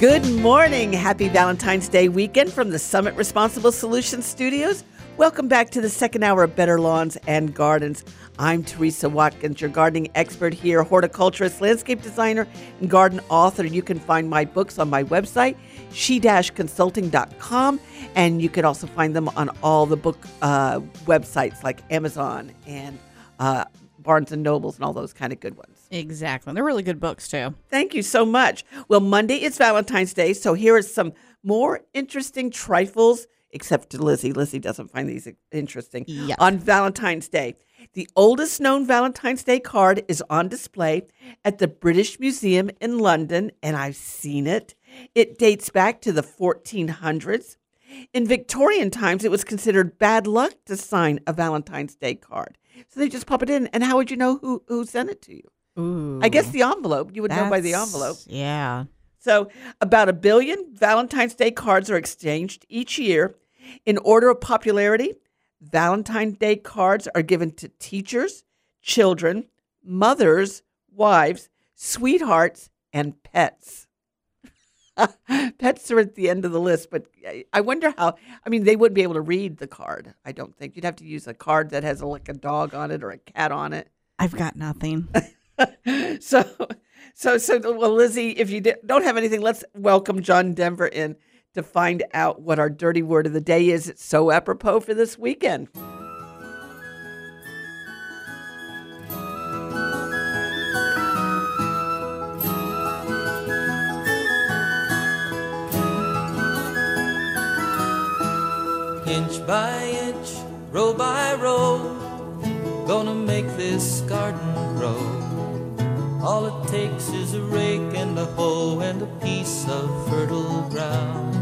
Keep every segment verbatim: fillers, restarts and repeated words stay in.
Good morning. Happy Valentine's Day weekend from the Summit Responsible Solutions Studios. Welcome back to the second hour of Better Lawns and Gardens. I'm Teresa Watkins, your gardening expert here, horticulturist, landscape designer, and garden author. You can find my books on my website, she consulting dot com, and you can also find them on all the book uh, websites like Amazon and uh, Barnes and Nobles and all those kind of good ones. Exactly. They're really good books, too. Thank you so much. Well, Monday is Valentine's Day, so here are some more interesting trifles, except to Lizzie. Lizzie doesn't find these interesting. Yuck. On Valentine's Day. The oldest known Valentine's Day card is on display at the British Museum in London, and I've seen it. It dates back to the fourteen hundreds. In Victorian times, it was considered bad luck to sign a Valentine's Day card. So they just pop it in, and how would you know who, who sent it to you? Ooh, I guess the envelope. You would know by the envelope. Yeah. So about a billion Valentine's Day cards are exchanged each year. In order of popularity, Valentine's Day cards are given to teachers, children, mothers, wives, sweethearts, and pets. Pets are at the end of the list, but I wonder how, I mean, they wouldn't be able to read the card, I don't think. You'd have to use a card that has a, like a dog on it or a cat on it. I've got nothing. so, so, so, well, Lizzie, if you don't have anything, let's welcome John Denver in to find out what our dirty word of the day is. It's so apropos for this weekend. Inch by inch, row by row, gonna make this garden grow. All it takes is a rake and a hoe and a piece of fertile ground.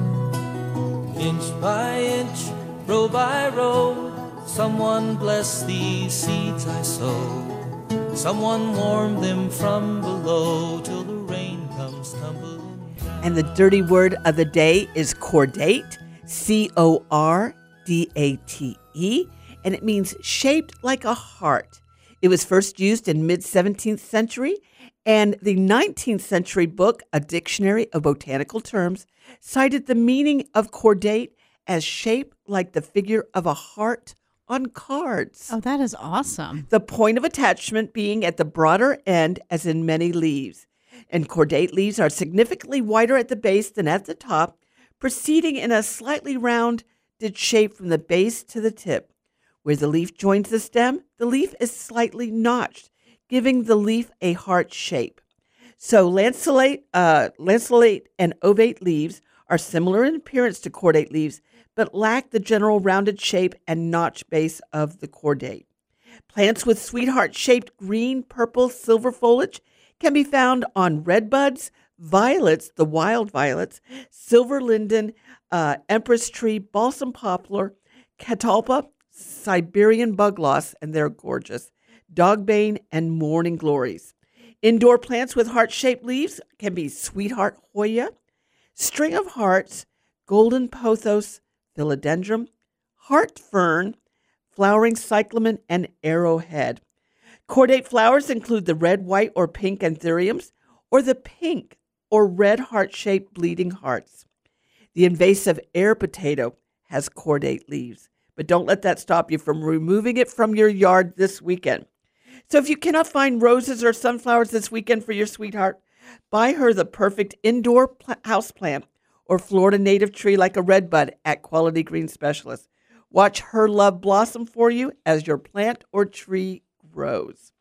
Inch by inch, row by row, someone bless these seeds I sow. Someone warm them from below till the rain comes tumbling down. And the dirty word of the day is cordate, C O R D A T E, and it means shaped like a heart. It was first used in mid-seventeenth century, and the nineteenth century book, A Dictionary of Botanical Terms, cited the meaning of cordate as shaped like the figure of a heart on cards. Oh, that is awesome. The point of attachment being at the broader end, as in many leaves. And cordate leaves are significantly wider at the base than at the top, proceeding in a slightly rounded shape from the base to the tip. Where the leaf joins the stem, the leaf is slightly notched, giving the leaf a heart shape. So lanceolate, uh, lanceolate and ovate leaves are similar in appearance to cordate leaves, but lack the general rounded shape and notch base of the cordate. Plants with sweetheart-shaped green, purple, silver foliage can be found on redbuds, violets, the wild violets, silver linden, uh, empress tree, balsam poplar, catalpa, Siberian bugloss, and they're gorgeous, dogbane, and morning glories. Indoor plants with heart-shaped leaves can be sweetheart hoya, string of hearts, golden pothos, philodendron, heart fern, flowering cyclamen, and arrowhead. Cordate flowers include the red, white, or pink anthuriums, or the pink or red heart-shaped bleeding hearts. The invasive air potato has cordate leaves, but don't let that stop you from removing it from your yard this weekend. So if you cannot find roses or sunflowers this weekend for your sweetheart, buy her the perfect indoor pl- house plant or Florida native tree like a redbud at Quality Green Specialist. Watch her love blossom for you as your plant or tree grows.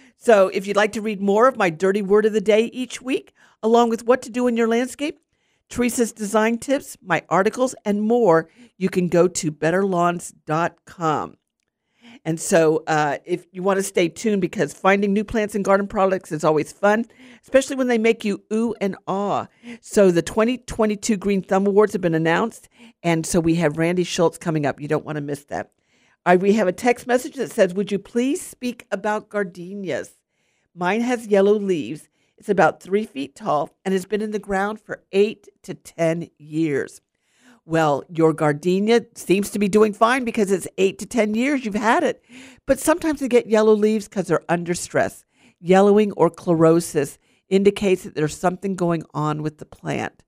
So if you'd like to read more of my dirty word of the day each week, along with what to do in your landscape, Teresa's design tips, my articles, and more, you can go to better lawns dot com. And so uh, if you want to stay tuned, because finding new plants and garden products is always fun, especially when they make you ooh and ah. So the twenty twenty-two Green Thumb Awards have been announced, and so we have Randy Schultz coming up. You don't want to miss that. I, we have a text message that says, would you please speak about gardenias? Mine has yellow leaves. It's about three feet tall and has been in the ground for eight to ten years. Well, your gardenia seems to be doing fine because it's eight to ten years you've had it. But sometimes they get yellow leaves because they're under stress. Yellowing or chlorosis indicates that there's something going on with the plant.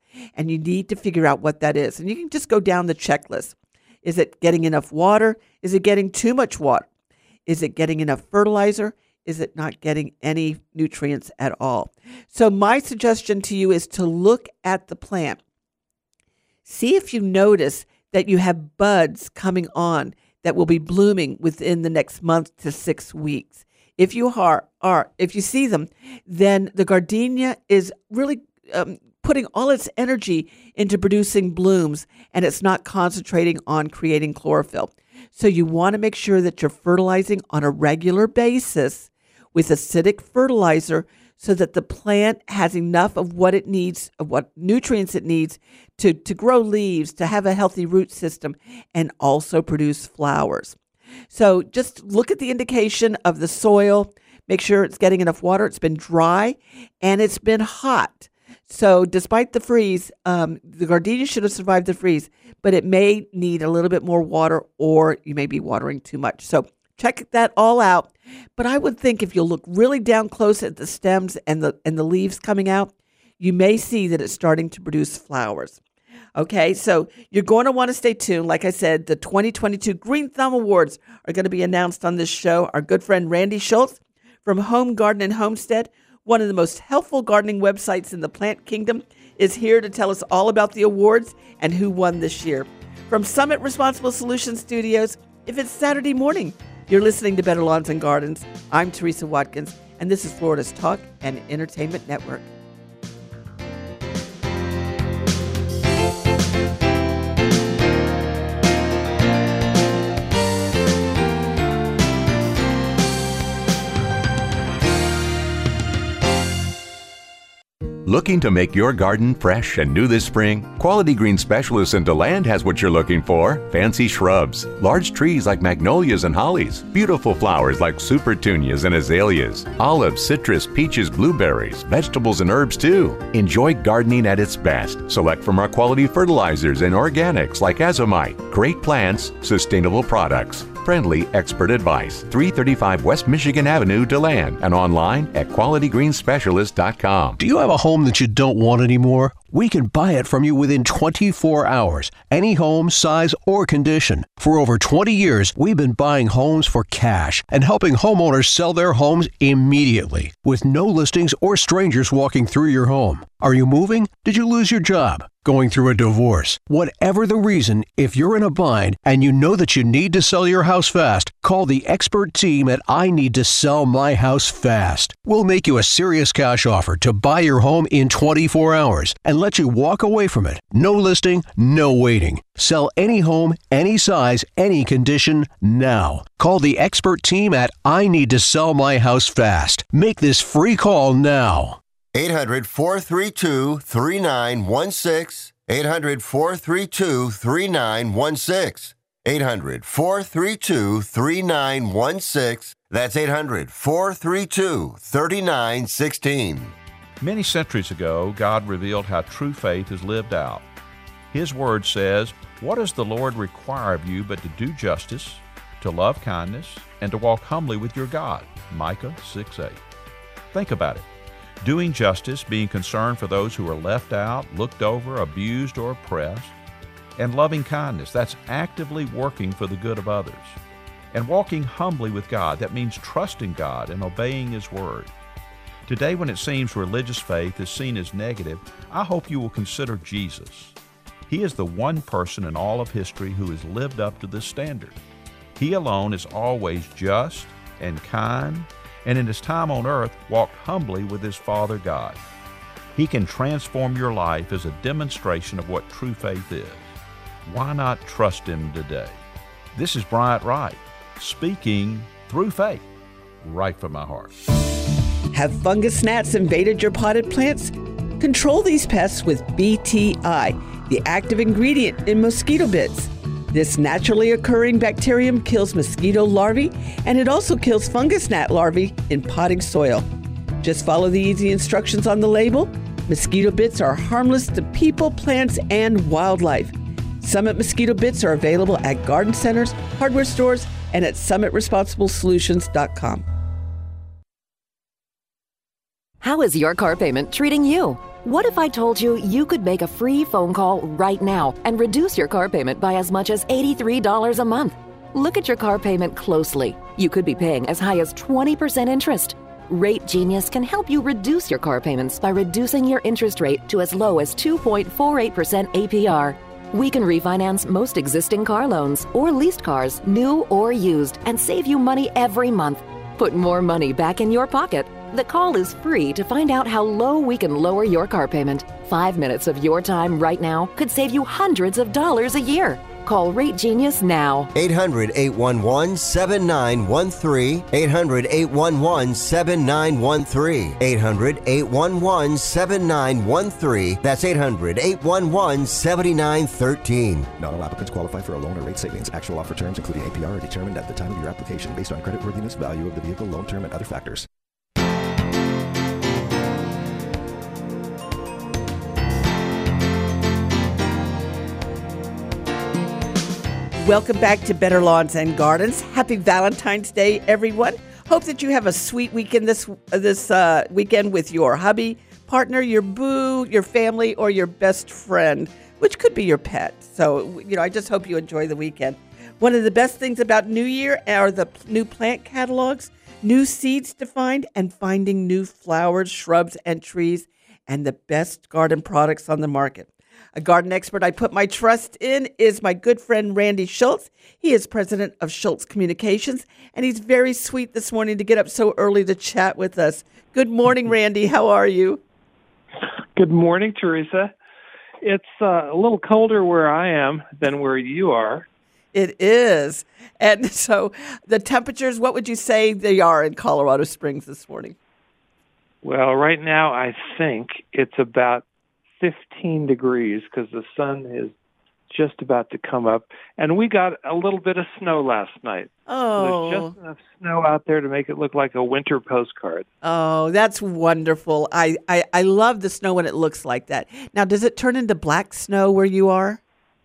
and you need to figure out what that is. And you can just go down the checklist. Is it getting enough water? Is it getting too much water? Is it getting enough fertilizer? Is it not getting any nutrients at all? So my suggestion to you is to look at the plant. See if you notice that you have buds coming on that will be blooming within the next month to six weeks. If you are, are if you see them, then the gardenia is really um, putting all its energy into producing blooms, and it's not concentrating on creating chlorophyll. So you want to make sure that you're fertilizing on a regular basis with acidic fertilizer so that the plant has enough of what it needs, of what nutrients it needs to, to grow leaves, to have a healthy root system, and also produce flowers. So just look at the indication of the soil. Make sure it's getting enough water. It's been dry and it's been hot. So despite the freeze, um, the gardenia should have survived the freeze, but it may need a little bit more water, or you may be watering too much. So check that all out. But I would think if you look really down close at the stems and the and the leaves coming out, you may see that it's starting to produce flowers. Okay, so you're going to want to stay tuned. Like I said, the twenty twenty-two Green Thumb Awards are going to be announced on this show. Our good friend Randy Schultz from Home Garden and Homestead, one of the most helpful gardening websites in the plant kingdom, is here to tell us all about the awards and who won this year. From Summit Responsible Solutions Studios, if it's Saturday morning, you're listening to Better Lawns and Gardens. I'm Teresa Watkins, and this is Florida's Talk and Entertainment Network. Looking to make your garden fresh and new this spring? Quality Green Specialists in DeLand has what you're looking for. Fancy shrubs, large trees like magnolias and hollies, beautiful flowers like supertunias and azaleas, olives, citrus, peaches, blueberries, vegetables and herbs too. Enjoy gardening at its best. Select from our quality fertilizers and organics like Azomite. Great plants, sustainable products. Friendly expert advice. three thirty-five West Michigan Avenue, DeLand, and online at quality green specialist dot com. Do you have a home that you don't want anymore? We can buy it from you within twenty-four hours. Any home, size, or condition. For over twenty years, we've been buying homes for cash and helping homeowners sell their homes immediately with no listings or strangers walking through your home. Are you moving? Did you lose your job? Going through a divorce? Whatever the reason, if you're in a bind and you know that you need to sell your house fast, call the expert team at I Need to Sell My House Fast. We'll make you a serious cash offer to buy your home in twenty-four hours and let you walk away from it. No listing, no waiting. Sell any home, any size, any condition, now. Call the expert team at I Need to Sell My House Fast. Make this free call now. eight hundred, four three two, three nine one six. eight hundred, four three two, three nine one six. eight hundred, four three two, three nine one six. That's eight hundred, four three two, three nine one six. Many centuries ago, God revealed how true faith is lived out. His word says, "What does the Lord require of you but to do justice, to love kindness, and to walk humbly with your God?" Micah six eight. Think about it. Doing justice, being concerned for those who are left out, looked over, abused, or oppressed. And loving kindness, that's actively working for the good of others. And walking humbly with God, that means trusting God and obeying His word. Today, when it seems religious faith is seen as negative, I hope you will consider Jesus. He is the one person in all of history who has lived up to this standard. He alone is always just and kind, and in His time on earth walked humbly with His Father God. He can transform your life as a demonstration of what true faith is. Why not trust Him today? This is Bryant Wright, speaking through faith, right from my heart. Have fungus gnats invaded your potted plants? Control these pests with B T I, the active ingredient in mosquito bits. This naturally occurring bacterium kills mosquito larvae, and it also kills fungus gnat larvae in potting soil. Just follow the easy instructions on the label. Mosquito bits are harmless to people, plants, and wildlife. Summit mosquito bits are available at garden centers, hardware stores, and at summit responsible solutions dot com. How is your car payment treating you? What if I told you you could make a free phone call right now and reduce your car payment by as much as eighty-three dollars a month? Look at your car payment closely. You could be paying as high as twenty percent interest. Rate Genius can help you reduce your car payments by reducing your interest rate to as low as two point four eight percent A P R. We can refinance most existing car loans or leased cars, new or used, and save you money every month. Put more money back in your pocket. The call is free to find out how low we can lower your car payment. Five minutes of your time right now could save you hundreds of dollars a year. Call Rate Genius now. eight hundred, eight one one, seven nine one three. eight hundred, eight one one, seven nine one three. eight hundred, eight one one, seven nine one three. That's eight hundred, eight one one, seven nine one three. Not all applicants qualify for a loan or rate savings. Actual offer terms, including A P R, are determined at the time of your application based on creditworthiness, value of the vehicle, loan term, and other factors. Welcome back to Better Lawns and Gardens. Happy Valentine's Day, everyone. Hope that you have a sweet weekend this uh, this uh, weekend with your hubby, partner, your boo, your family, or your best friend, which could be your pet. So, you know, I just hope you enjoy the weekend. One of the best things about New Year are the p- new plant catalogs, new seeds to find, and finding new flowers, shrubs, and trees, and the best garden products on the market. A garden expert I put my trust in is my good friend Randy Schultz. He is president of Schultz Communications, and he's very sweet this morning to get up so early to chat with us. Good morning, Randy. How are you? Good morning, Teresa. It's uh, a little colder where I am than where you are. It is. And so the temperatures, what would you say they are in Colorado Springs this morning? Well, right now I think it's about fifteen degrees because the sun is just about to come up. And we got a little bit of snow last night. Oh. There's just enough snow out there to make it look like a winter postcard. Oh, that's wonderful. I, I, I love the snow when it looks like that. Now, does it turn into black snow where you are?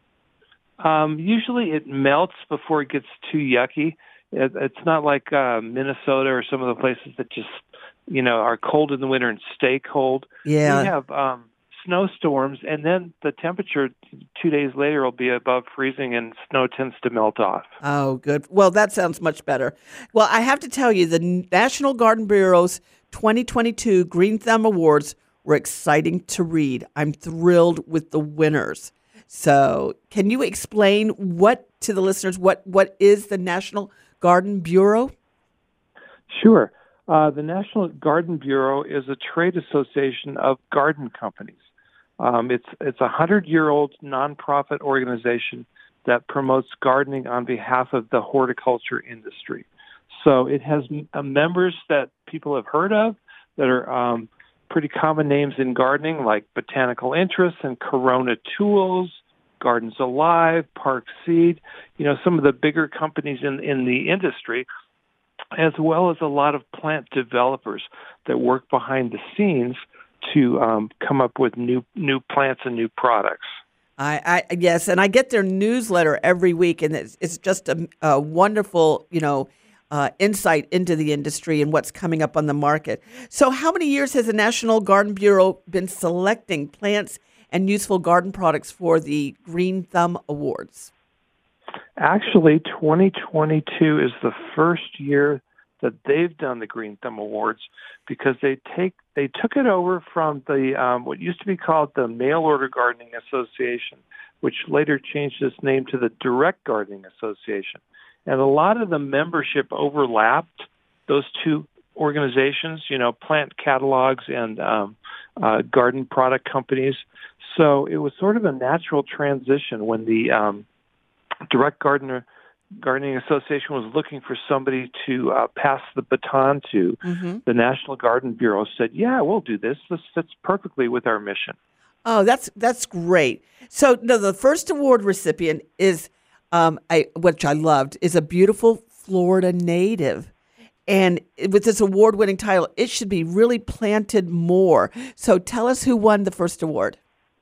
Um, usually it melts before it gets too yucky. It, it's not like uh, Minnesota or some of the places that just, you know, are cold in the winter and stay cold. Yeah. We have um, snowstorms, and then the temperature two days later will be above freezing, and snow tends to melt off. Oh, good. Well, that sounds much better. Well, I have to tell you, the National Garden Bureau's twenty twenty-two Green Thumb Awards were exciting to read. I'm thrilled with the winners. So can you explain what to the listeners, what, what is the National Garden Bureau? Sure. Uh, the National Garden Bureau is a trade association of garden companies. Um, it's it's a hundred-year-old nonprofit organization that promotes gardening on behalf of the horticulture industry. So it has uh, members that people have heard of that are um, pretty common names in gardening, like Botanical Interests and Corona Tools, Gardens Alive, Park Seed, you know, some of the bigger companies in, in the industry, as well as a lot of plant developers that work behind the scenes to um, come up with new new plants and new products. I, I yes, and I get their newsletter every week, and it's, it's just a, a wonderful, you know, uh, insight into the industry and what's coming up on the market. So how many years has the National Garden Bureau been selecting plants and useful garden products for the Green Thumb Awards? Actually, twenty twenty-two is the first year that they've done the Green Thumb Awards because they take they took it over from the um, what used to be called the Mail Order Gardening Association, which later changed its name to the Direct Gardening Association. And a lot of the membership overlapped those two organizations, you know, plant catalogs and um, uh, garden product companies. So it was sort of a natural transition when the um, Direct Gardener Gardening Association was looking for somebody to uh, pass the baton to. Mm-hmm. The National Garden Bureau said, yeah, we'll do this. This fits perfectly with our mission. Oh, that's that's great. So no, the first award recipient is, um, I, which I loved, is a beautiful Florida native. And with this award-winning title, it should be really planted more. So tell us who won the first award.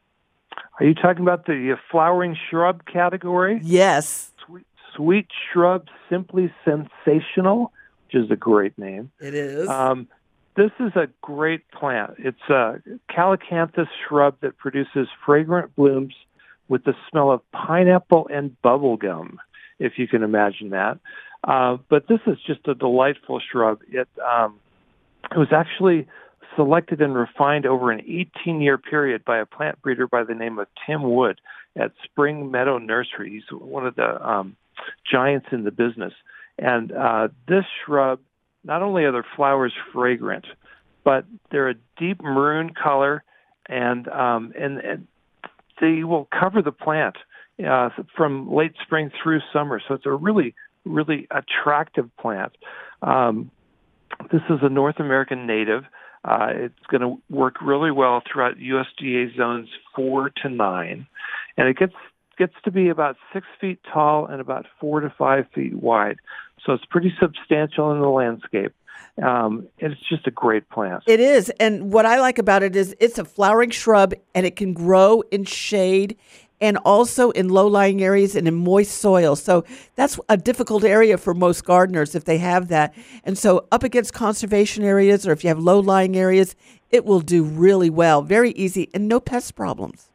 Are you talking about the flowering shrub category? Yes. Sweet, sweet Shrub Simply Sensational, which is a great name. It is. Um, this is a great plant. It's a calycanthus shrub that produces fragrant blooms with the smell of pineapple and bubble gum, if you can imagine that. Uh, but this is just a delightful shrub. It um, it was actually selected and refined over an eighteen-year period by a plant breeder by the name of Tim Wood at Spring Meadow Nursery. He's one of the um, giants in the business. And uh, this shrub, not only are their flowers fragrant, but they're a deep maroon color, and um, and, and they will cover the plant uh, from late spring through summer. So it's a really, really attractive plant. Um, this is a North American native. Uh, it's going to work really well throughout U S D A zones four to nine, and it gets gets to be about six feet tall and about four to five feet wide. So it's pretty substantial in the landscape. Um, and it's just a great plant. It is. And what I like about it is it's a flowering shrub, and it can grow in shade and also in low-lying areas and in moist soil. So that's a difficult area for most gardeners if they have that. And so up against conservation areas, or if you have low-lying areas, it will do really well. Very easy and no pest problems.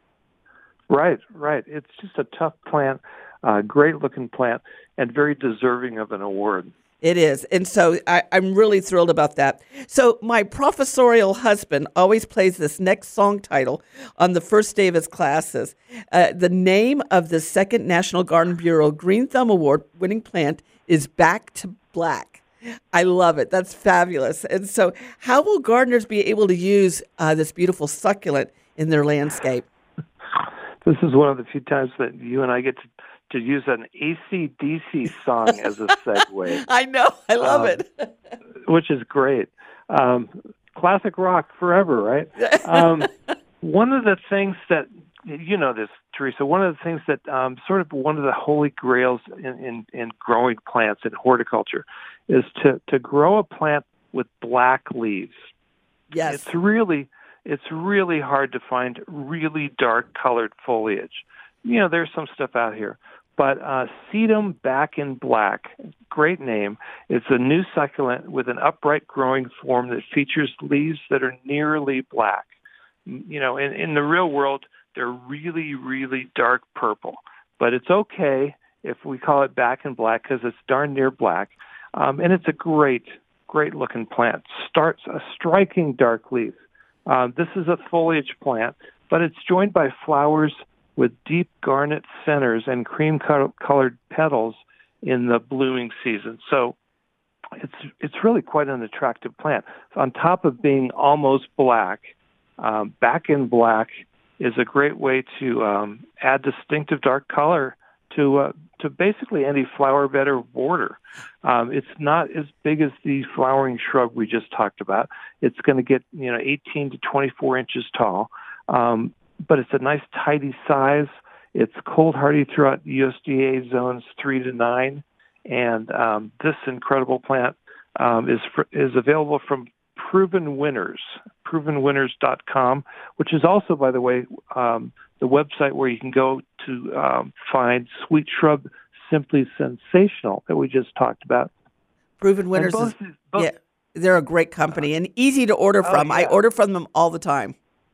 Right, right. It's just a tough plant, uh, great-looking plant, and very deserving of an award. It is. And so I, I'm really thrilled about that. So my professorial husband always plays this next song title on the first day of his classes. Uh, the name of the second National Garden Bureau Green Thumb Award winning plant is Back to Black. I love it. That's fabulous. And so how will gardeners be able to use uh, this beautiful succulent in their landscape? This is one of the few times that you and I get to to use an A C D C song as a segue. I know. I love um, it. Which is great. Um, classic rock forever, right? Um, one of the things that, you know this, Teresa, one of the things that um, sort of one of the holy grails in, in, in growing plants in horticulture is to, to grow a plant with black leaves. Yes. It's really, it's really hard to find really dark colored foliage. You know, there's some stuff out here. But uh, Sedum Back in Black, great name. It's a new succulent with an upright growing form that features leaves that are nearly black. You know, in, in the real world, they're really, really dark purple. But it's okay if we call it Back in Black because it's darn near black. Um, and it's a great, great-looking plant. Starts a striking dark leaf. Um, this is a foliage plant, but it's joined by flowers with deep garnet centers and cream-colored petals in the blooming season. So it's it's really quite an attractive plant. So on top of being almost black, um, Back in Black is a great way to um, add distinctive dark color to uh, to basically any flower bed or border. Um, it's not as big as the flowering shrub we just talked about. It's going to get you know eighteen to twenty-four inches tall. Um, but it's a nice, tidy size. It's cold hardy throughout U S D A zones three to nine, and um, this incredible plant um, is for, is available from Proven Winners, proven winners dot com, which is also, by the way, um, the website where you can go to um, find Sweet Shrub Simply Sensational that we just talked about. Proven Winners, both, is, both, yeah, they're a great company and easy to order from. Oh, yeah. I order from them all the time.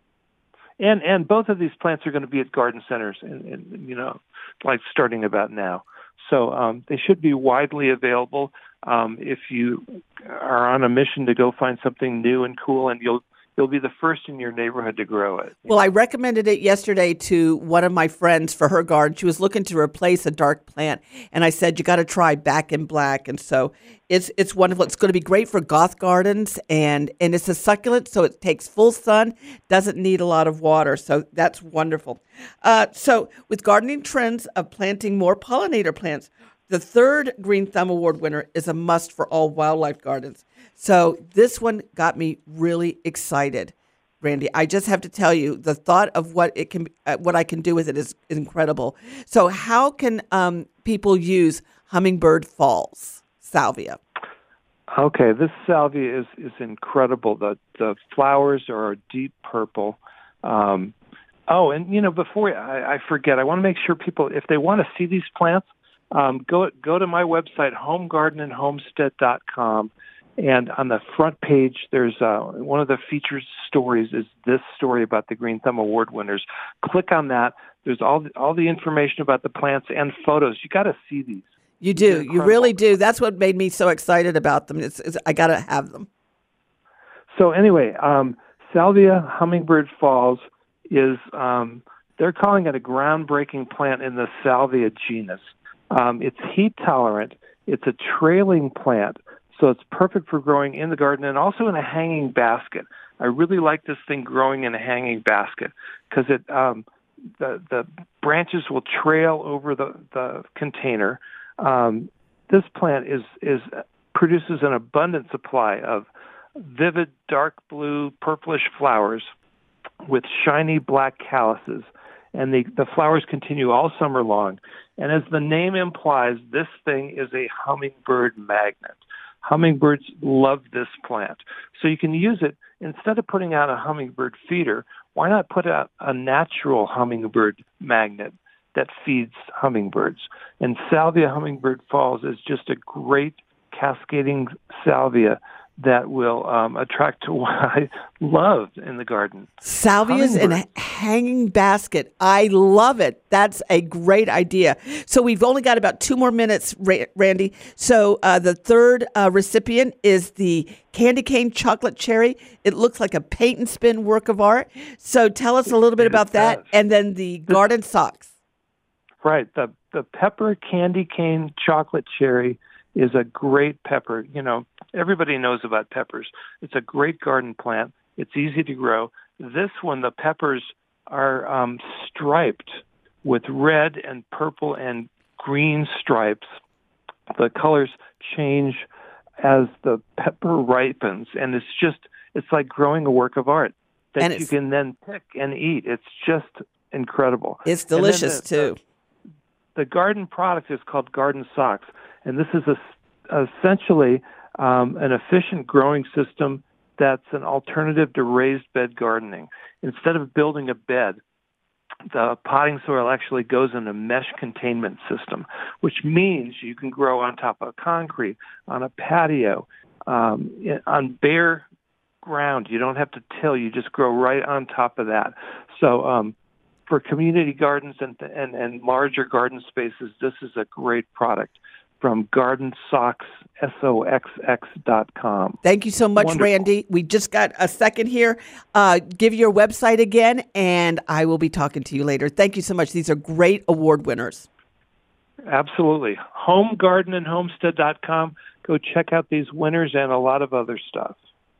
And and both of these plants are going to be at garden centers, and, and you know, like starting about now. So um, they should be widely available. Um, if you are on a mission to go find something new and cool, and you'll you'll be the first in your neighborhood to grow it. Well, I recommended it yesterday to one of my friends for her garden. She was looking to replace a dark plant, and I said, you got to try Back in Black. And so it's it's wonderful. It's going to be great for goth gardens, and, and it's a succulent, so it takes full sun, doesn't need a lot of water. So that's wonderful. Uh, so with gardening trends of planting more pollinator plants, the third Green Thumb Award winner is a must for all wildlife gardens. So this one got me really excited, Randy. I just have to tell you, the thought of what it can, uh, what I can do with it is incredible. So how can um, people use Hummingbird Falls salvia? Okay, this salvia is, is incredible. The the flowers are a deep purple. Um, oh, and you know, before I, I forget, I want to make sure people, if they want to see these plants, um, go go to my website, home garden and homestead dot com. And on the front page, there's uh, one of the featured stories is this story about the Green Thumb Award winners. Click on that. There's all the, all the information about the plants and photos. You got to see these. You do. You really do. That's what made me so excited about them. It's, it's I got to have them. So anyway, um, Salvia Hummingbird Falls is, um, they're calling it a groundbreaking plant in the Salvia genus. Um, it's heat tolerant. It's a trailing plant, so it's perfect for growing in the garden and also in a hanging basket. I really like this thing growing in a hanging basket because it um, the the branches will trail over the, the container. Um, this plant is is produces an abundant supply of vivid dark blue, purplish flowers with shiny black calices, and the, the flowers continue all summer long. And as the name implies, this thing is a hummingbird magnet. Hummingbirds love this plant. So you can use it, instead of putting out a hummingbird feeder, why not put out a natural hummingbird magnet that feeds hummingbirds? And Salvia Hummingbird Falls is just a great cascading salvia that will um, attract to what I love in the garden. Salvias in a hanging basket. I love it. That's a great idea. So we've only got about two more minutes, Randy. So uh, the third uh, recipient is the Candy Cane Chocolate Cherry. It looks like a paint and spin work of art. So tell us a little bit about that. And then the garden socks. Right. The, the pepper Candy Cane Chocolate Cherry is a great pepper. You know, everybody knows about peppers. It's a great garden plant. It's easy to grow. This one, the peppers are um, striped with red and purple and green stripes. The colors change as the pepper ripens, and it's just, it's like growing a work of art that you can then pick and eat. It's just incredible. It's delicious, the, too. The, the garden product is called Garden Socks. And this is a, essentially um, an efficient growing system that's an alternative to raised bed gardening. Instead of building a bed, the potting soil actually goes in a mesh containment system, which means you can grow on top of concrete, on a patio, um, on bare ground. You don't have to till. You just grow right on top of that. So um, for community gardens and, and, and larger garden spaces, this is a great product from Garden Socks, S O X X dot com. Thank you so much, Wonderful. Randy. We just got a second here. Uh, give your website again, and I will be talking to you later. Thank you so much. These are great award winners. Absolutely. home garden and homestead dot com. Go check out these winners and a lot of other stuff.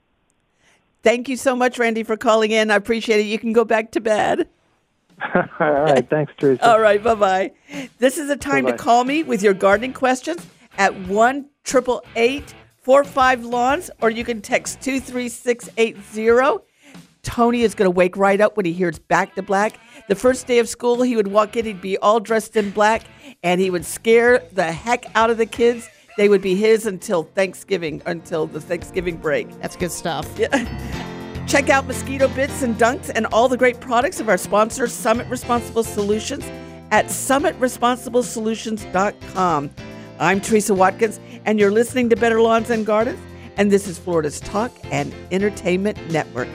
Thank you so much, Randy, for calling in. I appreciate it. You can go back to bed. All right. Thanks, Teresa. All right. Bye-bye. This is a time Bye-bye. to call me with your gardening questions at one eight eight eight, four five, lawns, or you can text two three six eight zero. Tony is going to wake right up when he hears Back to Black. The first day of school, he would walk in, he'd be all dressed in black, and he would scare the heck out of the kids. They would be his until Thanksgiving, until the Thanksgiving break. That's good stuff. Yeah. Check out Mosquito Bits and Dunks and all the great products of our sponsor, Summit Responsible Solutions, at summit responsible solutions dot com. I'm Teresa Watkins, and you're listening to Better Lawns and Gardens, and this is Florida's Talk and Entertainment Network.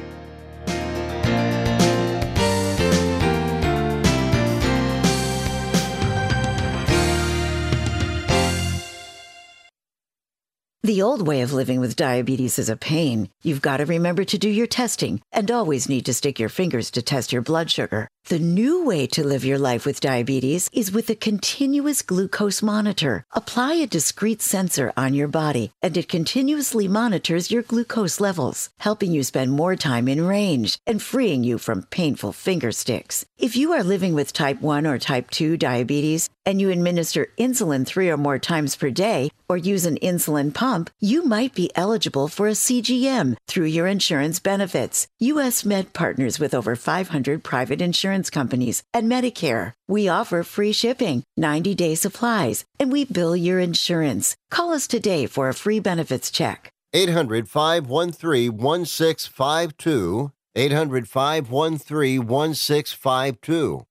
The old way of living with diabetes is a pain. You've got to remember to do your testing and always need to stick your fingers to test your blood sugar. The new way to live your life with diabetes is with a continuous glucose monitor. Apply a discrete sensor on your body, and it continuously monitors your glucose levels, helping you spend more time in range and freeing you from painful finger sticks. If you are living with type one or type two diabetes and you administer insulin three or more times per day or use an insulin pump, you might be eligible for a C G M through your insurance benefits. U S Med partners with over five hundred private insurance companies and Medicare. We offer free shipping, ninety-day supplies, and we bill your insurance. Call us today for a free benefits check. eight hundred, five one three, one six five two. eight hundred, five one three, one six five two.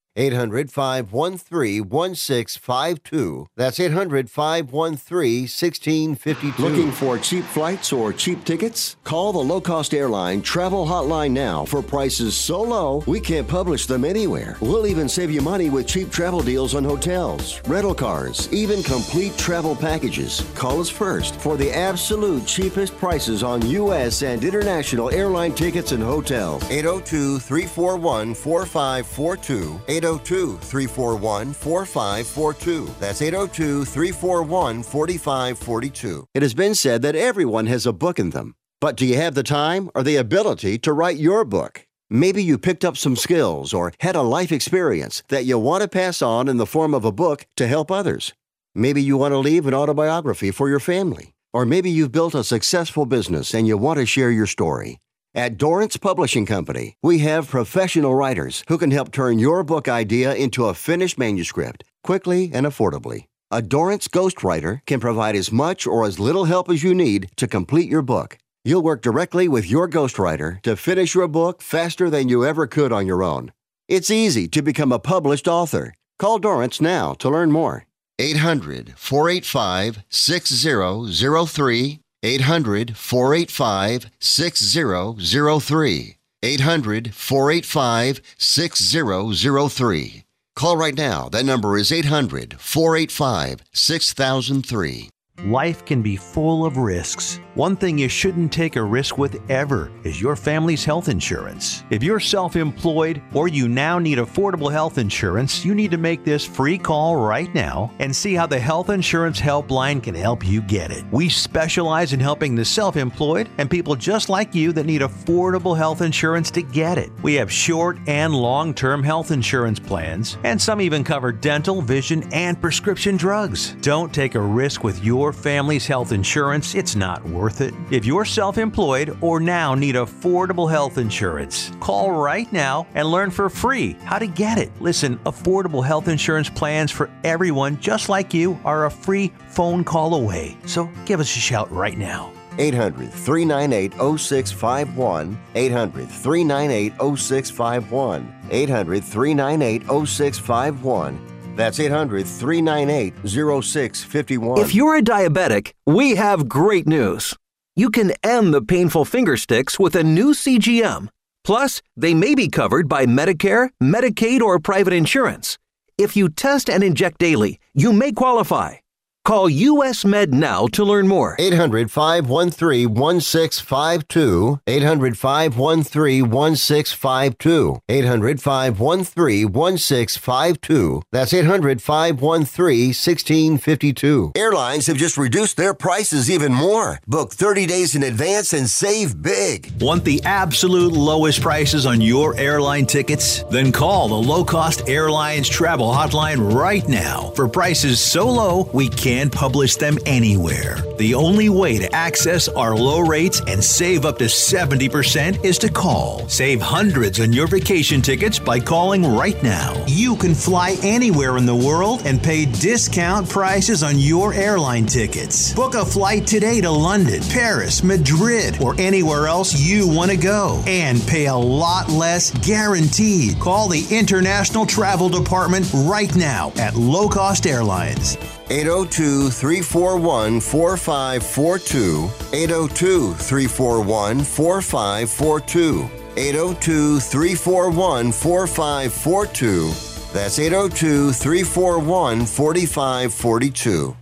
eight hundred, five one three, one six five two. That's eight hundred, five one three, one six five two. Looking for cheap flights or cheap tickets? Call the low-cost airline travel hotline now for prices so low we can't publish them anywhere. We'll even save you money with cheap travel deals on hotels, rental cars, even complete travel packages. Call us first for the absolute cheapest prices on U S and international airline tickets and hotels. eight oh two, three four one, four five four two. eight oh two, three four one, four five four two. That's eight oh two, three four one, four five four two. It has been said that everyone has a book in them. But do you have the time or the ability to write your book? Maybe you picked up some skills or had a life experience that you want to pass on in the form of a book to help others. Maybe you want to leave an autobiography for your family. Or maybe you've built a successful business and you want to share your story. At Dorrance Publishing Company, we have professional writers who can help turn your book idea into a finished manuscript quickly and affordably. A Dorrance ghostwriter can provide as much or as little help as you need to complete your book. You'll work directly with your ghostwriter to finish your book faster than you ever could on your own. It's easy to become a published author. Call Dorrance now to learn more. eight hundred, four eight five, six zero zero three. eight hundred, four eight five, six zero zero three. eight hundred, four eight five, six zero zero three. Call right now. That number is eight hundred, four eight five, six thousand three. Life can be full of risks. One thing you shouldn't take a risk with ever is your family's health insurance. If you're self-employed or you now need affordable health insurance, you need to make this free call right now and see how the Health Insurance Helpline can help you get it. We specialize in helping the self-employed and people just like you that need affordable health insurance to get it. We have short and long-term health insurance plans, and some even cover dental, vision, and prescription drugs. Don't take a risk with your family's health insurance. It's not worth it. If you're self-employed or now need affordable health insurance, call right now and learn for free how to get it. Listen, affordable health insurance plans for everyone just like you are a free phone call away. So give us a shout right now. eight hundred, three nine eight, oh six five one. eight hundred, three nine eight, oh six five one. eight hundred, three nine eight, oh six five one. That's eight hundred, three nine eight, oh six five one. If you're a diabetic, we have great news. You can end the painful finger sticks with a new C G M. Plus, they may be covered by Medicare, Medicaid, or private insurance. If you test and inject daily, you may qualify. Call U S Med now to learn more. eight hundred, five one three, one six five two. eight hundred, five one three, one six five two. eight hundred, five one three, one six five two. That's eight hundred, five one three, one six five two. Airlines have just reduced their prices even more. Book thirty days in advance and save big. Want the absolute lowest prices on your airline tickets? Then call the Low Cost Airlines Travel Hotline right now for prices so low we can't publish them anywhere. The only way to access our low rates and save up to seventy percent is to call. Save hundreds on your vacation tickets by calling right now. You can fly anywhere in the world and pay discount prices on your airline tickets. Book a flight today to London, Paris, Madrid, or anywhere else you want to go and pay a lot less guaranteed. Call the International Travel Department right now at Low Cost Airlines. eight oh two, three four one, four five four two. eight oh two, three four one, four five four two. eight oh two, three four one, four five four two. That's eight oh two, three four one, four five four two.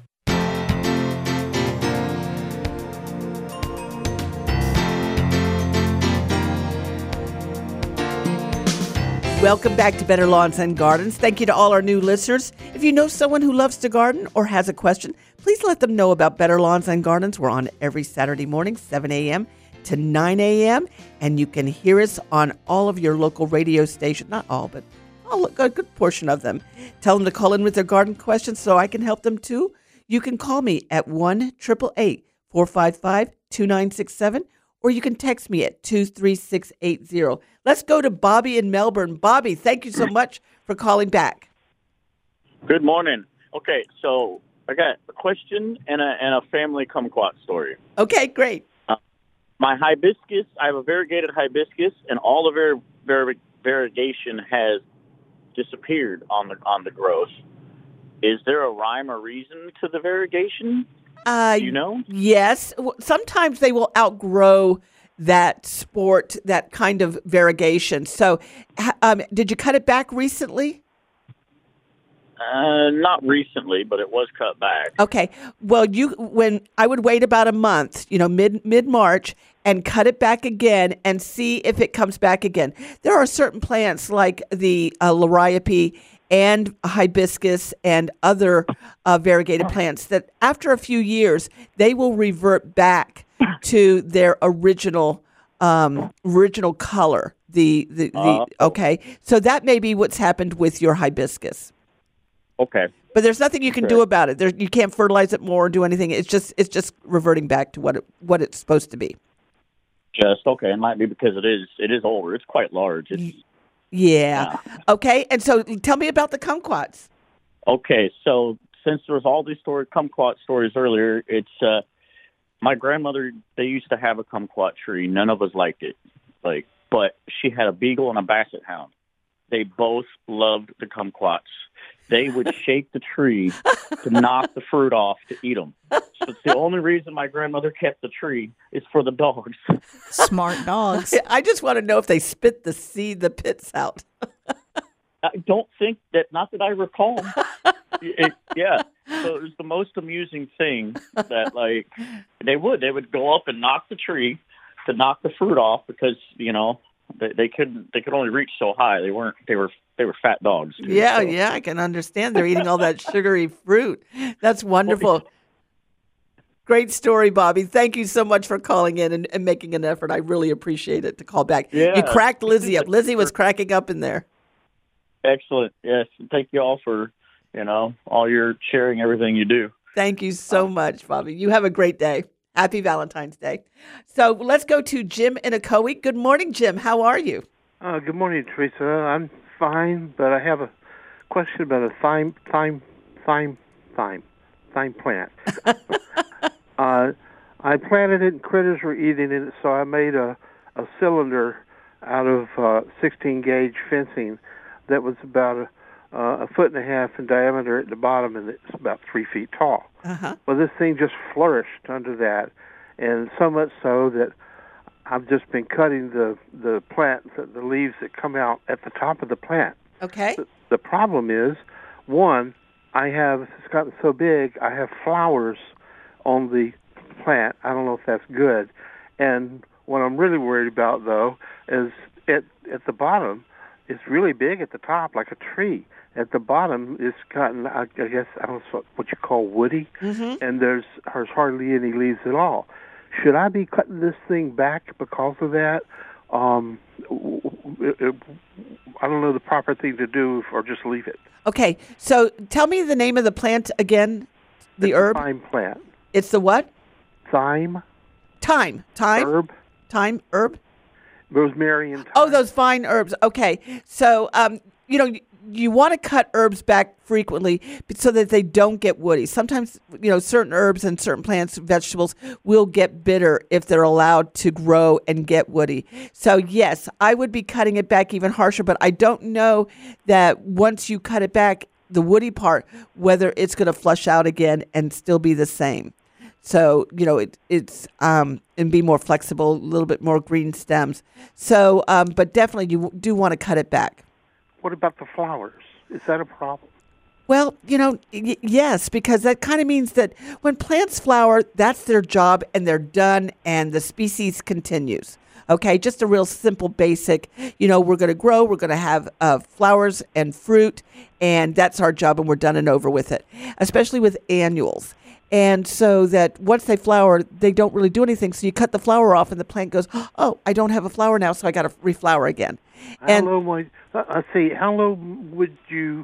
Welcome back to Better Lawns and Gardens. Thank you to all our new listeners. If you know someone who loves to garden or has a question, please let them know about Better Lawns and Gardens. We're on every Saturday morning, seven a.m. to nine a.m., and you can hear us on all of your local radio stations. Not all, but all, a good portion of them. Tell them to call in with their garden questions so I can help them too. You can call me at one eight eight eight, four five five, two nine six seven, or you can text me at two three six eight zero. Let's go to Bobby in Melbourne. Bobby, thank you so much for calling back. Good morning. Okay, so I got a question and a, and a family kumquat story. Okay, great. Uh, my hibiscus, I have a variegated hibiscus, and all the var- var- variegation has disappeared on the on the growth. Is there a rhyme or reason to the variegation? Uh, Do you know? Yes. W- Sometimes they will outgrow that sport, that kind of variegation. So, h- um, did you cut it back recently? Uh, not recently, but it was cut back. Okay. Well, you when I would wait about a month, you know, mid mid March, and cut it back again and see if it comes back again. There are certain plants like the uh, liriope and hibiscus and other uh, variegated plants that after a few years they will revert back to their original um, original color. The the, the Uh, okay. So that may be what's happened with your hibiscus. Okay. But there's nothing you can Okay. do about it. There, you can't fertilize it more or do anything. It's just it's just reverting back to what it what it's supposed to be. Just okay. It might be because it is it is older. It's quite large. It's, Yeah. Okay. And so tell me about the kumquats. okay. So since there was all these story kumquat stories earlier, it's uh, my grandmother. They used to have a kumquat tree. None of us liked it. Like, but she had a beagle and a basset hound. They both loved the kumquats. They would shake the tree to knock the fruit off to eat them. So it's the only reason my grandmother kept the tree is for the dogs. Smart dogs. I just want to know if they spit the seed, the pits out. I don't think that, not that I recall. It, yeah. So it was the most amusing thing that, like, they would. They would go up and knock the tree to knock the fruit off because, you know, they, they couldn't, they could only reach so high. They weren't, they were, they were fat dogs. Too, Yeah, so. yeah, I can understand. They're eating all that sugary fruit. That's wonderful. Great story, Bobby. Thank you so much for calling in and, and making an effort. I really appreciate it to call back. Yeah. You cracked Lizzie up. Lizzie was cracking up in there. Excellent. Yes. And thank you all for, you know, all your sharing everything you do. Thank you so much, Bobby. You have a great day. Happy Valentine's Day. So let's go to Jim in Ocoee. Good morning, Jim. How are you? Uh, good morning, Teresa. I'm fine, but I have a question about a thyme, thyme, thyme, thyme, thyme plant. uh, I planted it and critters were eating it, so I made a, a cylinder out of uh, sixteen gauge fencing that was about a, uh, a foot and a half in diameter at the bottom, and it's about three feet tall. Uh-huh. Well, this thing just flourished under that, and so much so that I've just been cutting the the plant, the, the leaves that come out at the top of the plant. Okay. The, the problem is, one, I have, it's gotten so big, I have flowers on the plant. I don't know if that's good. And what I'm really worried about, though, is at at the bottom, it's really big at the top, like a tree. At the bottom, it's gotten, I, I guess, I don't know what you call woody, Mm-hmm. and there's, there's hardly any leaves at all. Should I be cutting this thing back because of that? Um, it, it, I don't know the proper thing to do, or just leave it. Okay. So tell me the name of the plant again. The it's herb? A thyme plant. It's the what? Thyme. Thyme. Thyme? Herb. Thyme. Herb? Rosemary and thyme. Oh, those fine herbs. Okay. So, um, you know, you, you want to cut herbs back frequently so that they don't get woody. Sometimes, you know, certain herbs and certain plants, vegetables will get bitter if they're allowed to grow and get woody. So, yes, I would be cutting it back even harsher, but I don't know that once you cut it back, the woody part, whether it's going to flush out again and still be the same. So, you know, it, it's, um, and be more flexible, a little bit more green stems. So, um, but definitely you do want to cut it back. What about the flowers? Is that a problem? Well, you know, y- yes, because that kind of means that when plants flower, that's their job and they're done and the species continues. Okay, just a real simple, basic, you know, we're going to grow, we're going to have uh, flowers and fruit, and that's our job and we're done and over with it, especially with annuals. And so that once they flower, they don't really do anything. So you cut the flower off and the plant goes, oh, I don't have a flower now, so I got to reflower again. How And low might, uh, I see, how low would you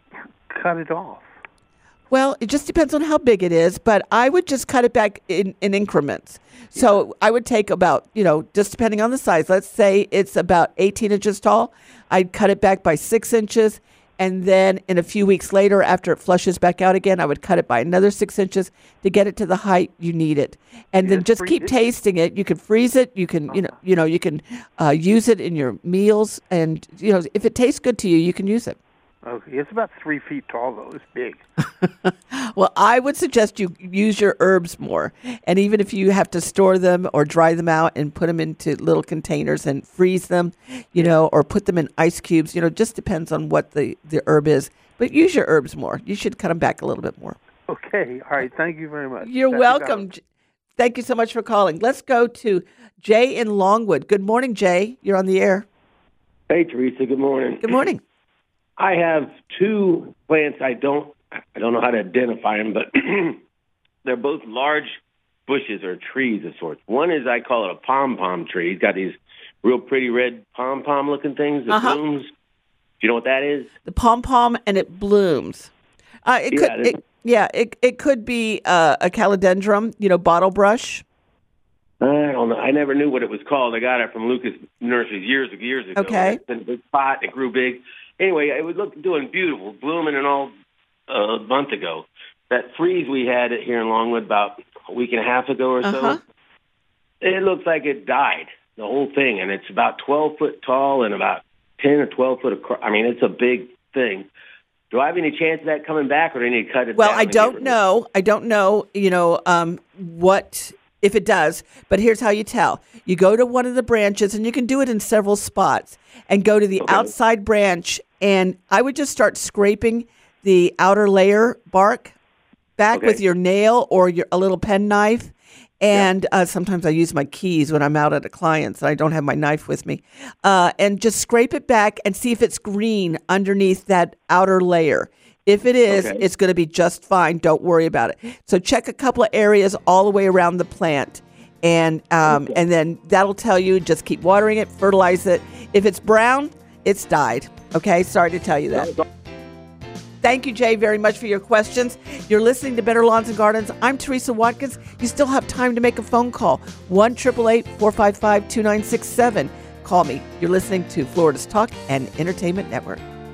cut it off? Well, it just depends on how big it is, but I would just cut it back in, in increments. So I would take about, you know, just depending on the size, let's say it's about eighteen inches tall, I'd cut it back by six inches, and then in a few weeks later, after it flushes back out again, I would cut it by another six inches to get it to the height you need it. And then just keep tasting it. You can freeze it. You can, you know, you know, you can uh, use it in your meals, and you know, if it tastes good to you, you can use it. Okay, it's about three feet tall, though. It's big. Well, I would suggest you use your herbs more. And even if you have to store them or dry them out and put them into little containers and freeze them, you know, or put them in ice cubes, you know, just depends on what the, the herb is. But use your herbs more. You should cut them back a little bit more. Okay. All right. Thank you very much. You're That's welcome. about- Thank you so much for calling. Let's go to Jay in Longwood. Good morning, Jay. You're on the air. Hey, Teresa. Good morning. Good morning. I have two plants. I don't, I don't know how to identify them, but they're both large bushes or trees of sorts. One is, I call it a pom pom tree. He's got these real pretty red pom pom looking things that Uh-huh. blooms. Do you know what that is? The pom pom, and it blooms. Uh, it Yeah, could, it- it, yeah, it it could be uh, a calodendrum, you know, bottle brush. I don't know. I never knew what it was called. I got it from Lucas Nurseries years years ago. Okay. It's in a big pot. It grew big. Anyway, it would look doing beautiful, blooming and all uh, a month ago. That freeze we had here in Longwood about a week and a half ago or Uh-huh. so, it looks like it died, the whole thing. And it's about twelve foot tall and about ten or twelve foot across. I mean, it's a big thing. Do I have any chance of that coming back, or do I need to cut it Well, down? I and don't get rid of know. I don't know, you know, um, what, if it does, but here's how you tell. You go to one of the branches, and you can do it in several spots, and go to the outside branch, and I would just start scraping the outer layer bark back Okay. with your nail or your a little pen knife. And uh, sometimes I use my keys when I'm out at a client's and I don't have my knife with me. Uh, and just scrape it back and see if it's green underneath that outer layer. If it is, Okay. it's going to be just fine. Don't worry about it. So check a couple of areas all the way around the plant. And um, and then that'll tell you, just keep watering it, fertilize it. If it's brown, it's died. Okay, sorry to tell you that. Thank you, Jay, very much for your questions. You're listening to Better Lawns and Gardens. I'm Teresa Watkins. You still have time to make a phone call. one eight eight eight, four five five, two nine six seven. Call me. You're listening to Florida's Talk and Entertainment Network.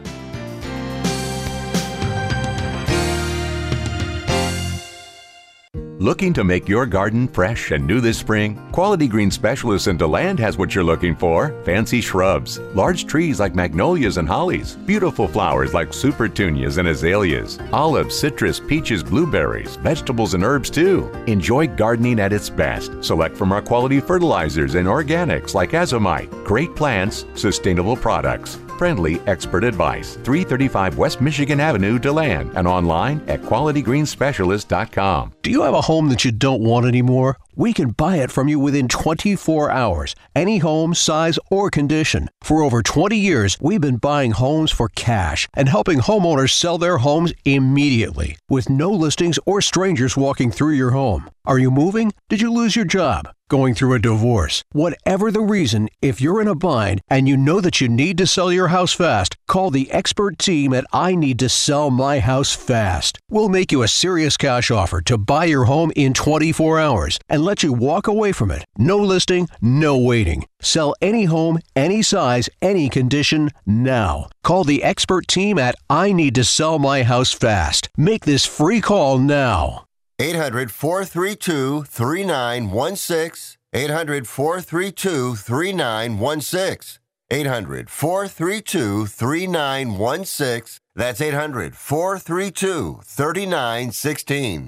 Looking to make your garden fresh and new this spring? Quality Green Specialist in DeLand has what you're looking for. Fancy shrubs, large trees like magnolias and hollies, beautiful flowers like supertunias and azaleas, olives, citrus, peaches, blueberries, vegetables and herbs too. Enjoy gardening at its best. Select from our quality fertilizers and organics like Azomite. Great plants, sustainable products. Friendly expert advice. three thirty-five West Michigan Avenue, DeLand, and online at quality green specialist dot com. Do you have a home that you don't want anymore? We can buy it from you within twenty-four hours. Any home, size, or condition. For over twenty years, we've been buying homes for cash and helping homeowners sell their homes immediately with no listings or strangers walking through your home. Are you moving? Did you lose your job? Going through a divorce? Whatever the reason, if you're in a bind and you know that you need to sell your house fast, call the expert team at I Need to Sell My House Fast. We'll make you a serious cash offer to buy your home in twenty-four hours and let you walk away from it. No listing, no waiting. Sell any home, any size, any condition, now. Call the expert team at I Need to Sell My House Fast. Make this free call now. eight hundred, four three two, three nine one six. eight hundred, four three two, three nine one six. eight hundred, four three two, three nine one six. That's eight hundred, four three two, three nine one six.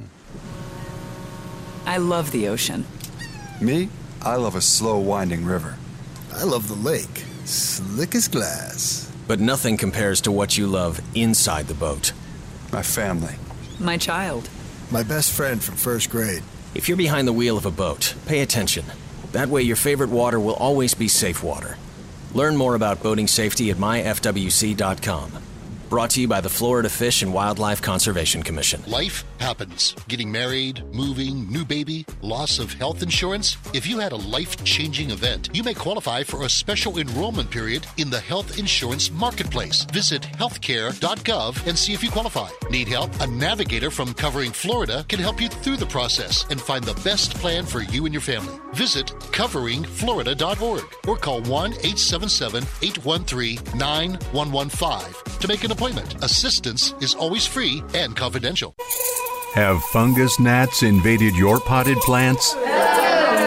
I love the ocean. Me? I love a slow winding river. I love the lake. Slick as glass. But nothing compares to what you love inside the boat. My family. My child. My best friend from first grade. If you're behind the wheel of a boat, pay attention. That way your favorite water will always be safe water. Learn more about boating safety at my f w c dot com. Brought to you by the Florida Fish and Wildlife Conservation Commission. Life happens. Getting married, moving, new baby, loss of health insurance. If you had a life-changing event, you may qualify for a special enrollment period in the Health Insurance Marketplace. Visit healthcare dot gov and see if you qualify. Need help? A navigator from Covering Florida can help you through the process and find the best plan for you and your family. Visit covering florida dot org or call one eight seven seven, eight one three, nine one one five to make an appointment. Assistance is always free and confidential. Have fungus gnats invaded your potted plants?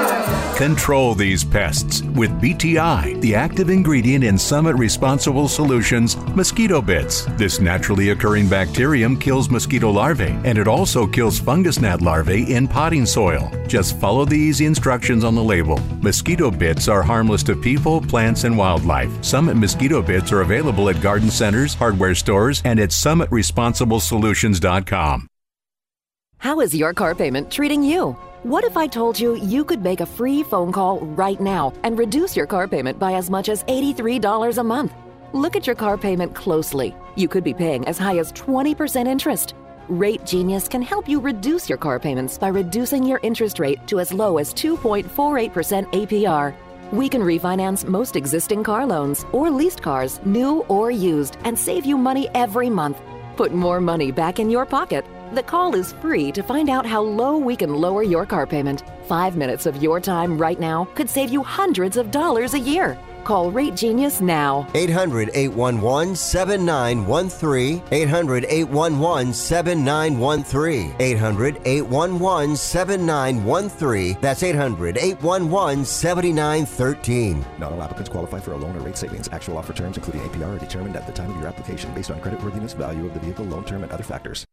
Control these pests with B T I, the active ingredient in Summit Responsible Solutions Mosquito Bits. This naturally occurring bacterium kills mosquito larvae, and it also kills fungus gnat larvae in potting soil. Just follow the easy instructions on the label. Mosquito Bits are harmless to people, plants, and wildlife. Summit Mosquito Bits are available at garden centers, hardware stores, and at summit responsible solutions dot com. How is your car payment treating you? What if I told you you could make a free phone call right now and reduce your car payment by as much as eighty-three dollars a month? Look at your car payment closely. You could be paying as high as twenty percent interest. Rate Genius can help you reduce your car payments by reducing your interest rate to as low as two point four eight percent A P R. We can refinance most existing car loans or leased cars, new or used, and save you money every month. Put more money back in your pocket. The call is free to find out how low we can lower your car payment. Five minutes of your time right now could save you hundreds of dollars a year. Call Rate Genius now. eight hundred, eight one one, seven nine one three. eight hundred, eight one one, seven nine one three. eight hundred, eight one one, seven nine one three. That's eight hundred, eight one one, seven nine one three. Not all applicants qualify for a loan or rate savings. Actual offer terms, including A P R, are determined at the time of your application based on creditworthiness, value of the vehicle, loan term, and other factors.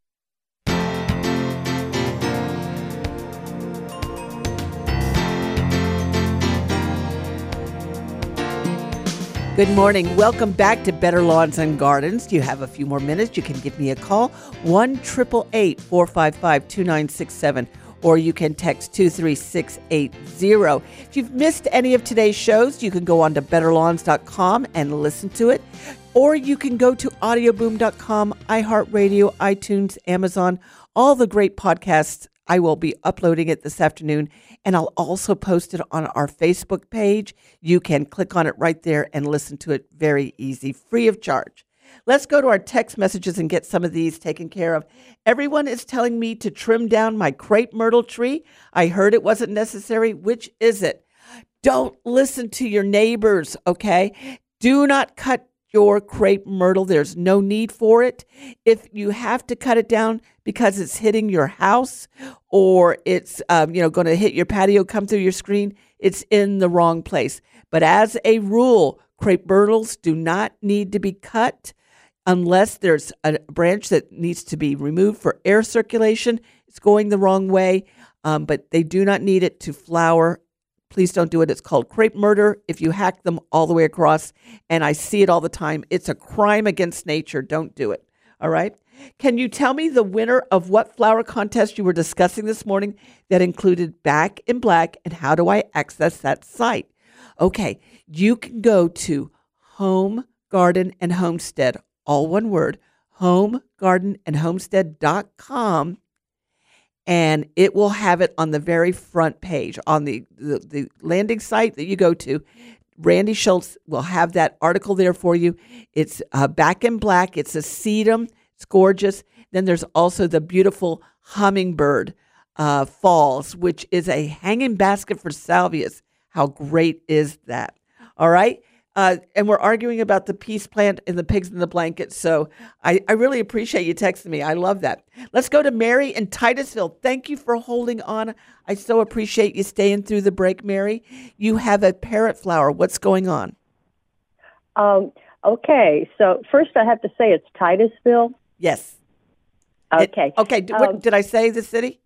Good morning. Welcome back to Better Lawns and Gardens. Do you have a few more minutes? You can give me a call, one eight eight eight, four five five, two nine six seven, or you can text two three six eight zero. If you've missed any of today's shows, you can go on to better lawns dot com and listen to it, or you can go to audio boom dot com, iHeartRadio, iTunes, Amazon, all the great podcasts. I will be uploading it this afternoon, and I'll also post it on our Facebook page. You can click on it right there and listen to it very easy, free of charge. Let's go to our text messages and get some of these taken care of. Everyone is telling me to trim down my crepe myrtle tree. I heard it wasn't necessary. Which is it? Don't listen to your neighbors, okay? Do not cut your crepe myrtle. There's no need for it. If you have to cut it down because it's hitting your house or it's um, you know going to hit your patio, come through your screen, it's in the wrong place. But as a rule, crepe myrtles do not need to be cut unless there's a branch that needs to be removed for air circulation. It's going the wrong way, um, but they do not need it to flower. Please don't do it. It's called crepe murder if you hack them all the way across, and I see it all the time. It's a crime against nature. Don't do it. All right? Can you tell me the winner of what flower contest you were discussing this morning that included Back in Black, and how do I access that site? Okay, you can go to Home, Garden, and Homestead, all one word, home garden and homestead dot com. And it will have it on the very front page on the, the, the landing site that you go to. Randy Schultz will have that article there for you. It's uh, Back in Black. It's a sedum. It's gorgeous. Then there's also the beautiful hummingbird uh, falls, which is a hanging basket for salvias. How great is that? All right. Uh, and we're arguing about the peace plant and the pigs in the blanket. So I, I really appreciate you texting me. I love that. Let's go to Mary in Titusville. Thank you for holding on. I so appreciate you staying through the break, Mary. You have a parrot flower. What's going on? Um, okay. So first I have to say it's Titusville. Yes. Okay. It, okay. D- um, what, did I say the city?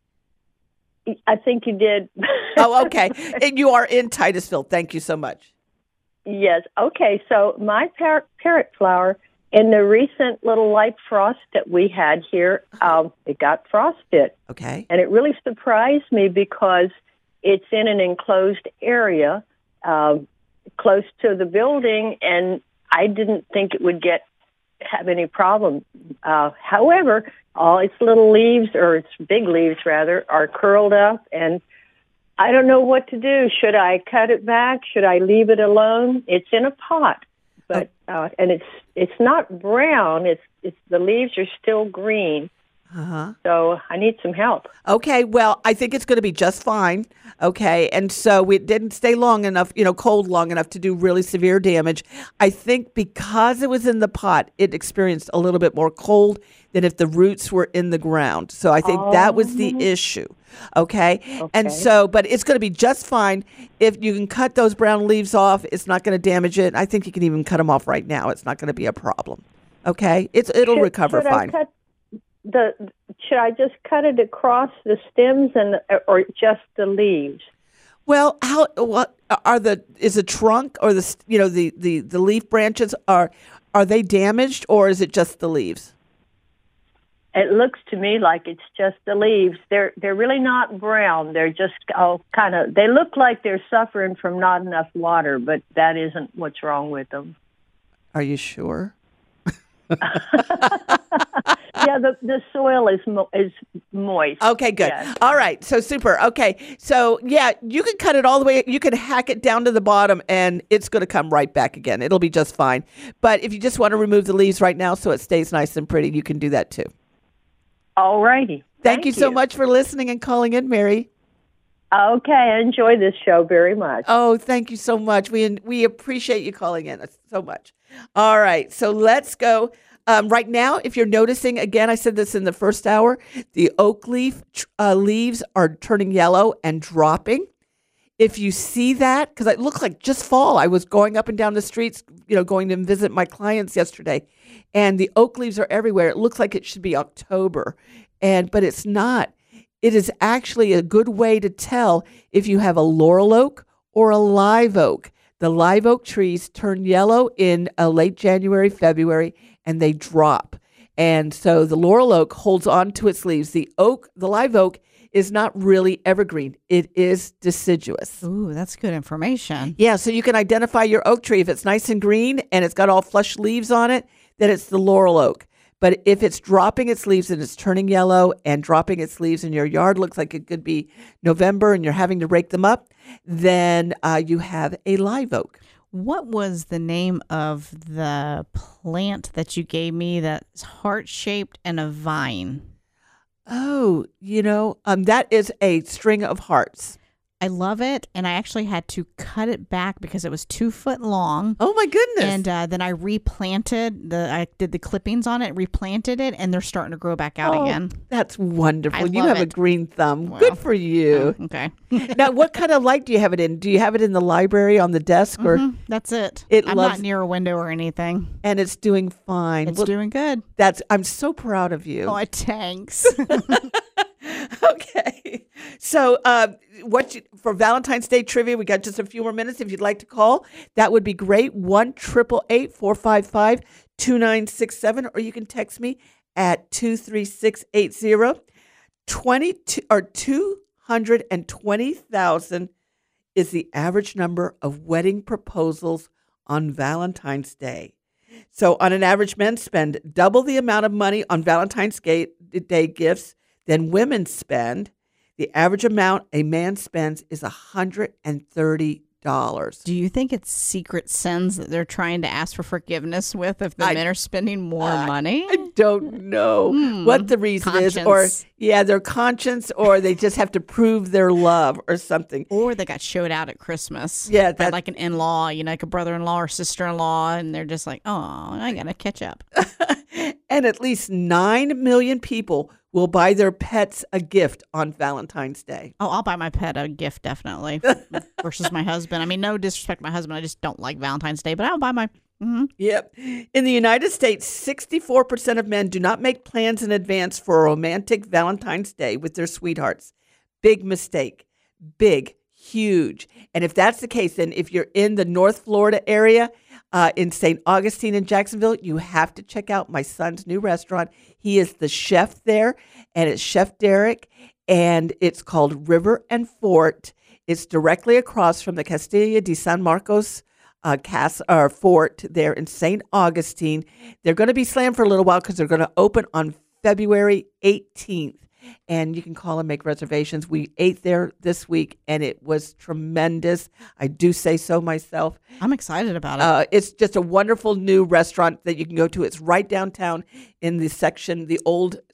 I think you did. Oh, okay. And you are in Titusville. Thank you so much. Yes. Okay. So my parrot, parrot flower, in the recent little light frost that we had here, um, it got frostbit. Okay. And it really surprised me because it's in an enclosed area uh, close to the building, and I didn't think it would get have any problem. Uh, however, all its little leaves, or its big leaves rather, are curled up, and I don't know what to do. Should I cut it back? Should I leave it alone? It's in a pot, but uh, and it's it's not brown. It's it's the leaves are still green, Uh-huh. So I need some help. Okay, well, I think it's going to be just fine. Okay, and so it didn't stay long enough, you know, cold long enough to do really severe damage. I think because it was in the pot, it experienced a little bit more cold than if the roots were in the ground. So I think oh. that was the issue. Okay? okay, and so, but it's going to be just fine if you can cut those brown leaves off. It's not going to damage it. I think you can even cut them off right now. It's not going to be a problem. Okay, it's it'll should, recover should fine. I cut the should I just cut it across the stems and or just the leaves? Well, how what are the is the trunk or the you know the, the, the leaf branches are are they damaged or is it just the leaves? It looks to me like it's just the leaves. They're they're really not brown. They're just oh, kind of. They look like they're suffering from not enough water, but that isn't what's wrong with them. Are you sure? Yeah, the, the soil is mo- is moist. Okay, good. Yes. All right, so super. Okay, so yeah, you can cut it all the way. You can hack it down to the bottom, and it's going to come right back again. It'll be just fine. But if you just want to remove the leaves right now so it stays nice and pretty, you can do that too. All righty. Thank, Thank you, you so much for listening and calling in, Mary. Okay, I enjoy this show very much. Oh, thank you so much. We we appreciate you calling in so much. All right, so let's go. Um, right now, if you're noticing, again, I said this in the first hour, the oak leaf uh, leaves are turning yellow and dropping. If you see that, because it looked like just fall. I was going up and down the streets, you know, going to visit my clients yesterday, and the oak leaves are everywhere. It looks like it should be October, and but it's not. It is actually a good way to tell if you have a laurel oak or a live oak. The live oak trees turn yellow in uh, late January, February, and they drop. And so the laurel oak holds on to its leaves. The oak, the live oak, is not really evergreen. It is deciduous. Ooh, that's good information. Yeah, so you can identify your oak tree. If it's nice and green and it's got all flush leaves on it, then it's the laurel oak. But if it's dropping its leaves and it's turning yellow and dropping its leaves in your yard, looks like it could be November and you're having to rake them up, then uh, you have a live oak. What was the name of the plant that you gave me that's heart-shaped and a vine? Oh, you know, um, that is a string of hearts. I love it, and I actually had to cut it back because it was two foot long. Oh my goodness! And uh, then I replanted the. I did the clippings on it, replanted it, and they're starting to grow back out oh, again. That's wonderful. I you love have it. a green thumb. Well, Good for you. Oh, okay. Now, what kind of light do you have it in? Do you have it in the library on the desk, or mm-hmm, that's it? It I'm loves, not near a window or anything, and it's doing fine. It's well, doing good. That's. I'm so proud of you. Oh, thanks. Okay. So, uh, what you, for Valentine's Day trivia, we got just a few more minutes. If you'd like to call, that would be great. one triple eight four five five two nine six seven, or you can text me at two three six eight zero. Twenty-two or two hundred and twenty thousand is the average number of wedding proposals on Valentine's Day. So, on an average, men spend double the amount of money on Valentine's Day gifts than women spend. The average amount a man spends is one hundred thirty dollars. Do you think it's secret sins that they're trying to ask for forgiveness with if the I, men are spending more I, money? I don't know hmm. what the reason conscience. is. Or, yeah, their conscience, or they just have to prove their love or something. Or they got showed out at Christmas. Yeah, by like an in-law, you know, like a brother-in-law or sister-in-law, and they're just like, oh, I got to catch up. And at least nine million people will buy their pets a gift on Valentine's Day. Oh, I'll buy my pet a gift, definitely, versus my husband. I mean, no disrespect to my husband. I just don't like Valentine's Day, but I'll buy my... Mm-hmm. Yep. In the United States, sixty-four percent of men do not make plans in advance for a romantic Valentine's Day with their sweethearts. Big mistake. Big, huge. And if that's the case, then if you're in the North Florida area, Uh, in Saint Augustine and Jacksonville, you have to check out my son's new restaurant. He is the chef there, and it's Chef Derek, and it's called River and Fort. It's directly across from the Castilla de San Marcos uh, Castle, or Fort there in Saint Augustine. They're going to be slammed for a little while because they're going to open on February eighteenth. And you can call and make reservations. We ate there this week, and it was tremendous. I do say so myself. I'm excited about it. Uh, it's just a wonderful new restaurant that you can go to. It's right downtown in the section, the old